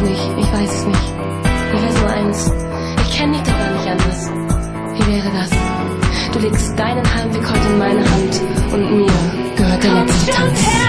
nicht, ich weiß es nicht. Ich weiß nur eins, ich kenne dich doch gar nicht anders. Wie wäre das? Du legst deinen Handweg heute in meine Hand und mir gehört der letzte Tanz.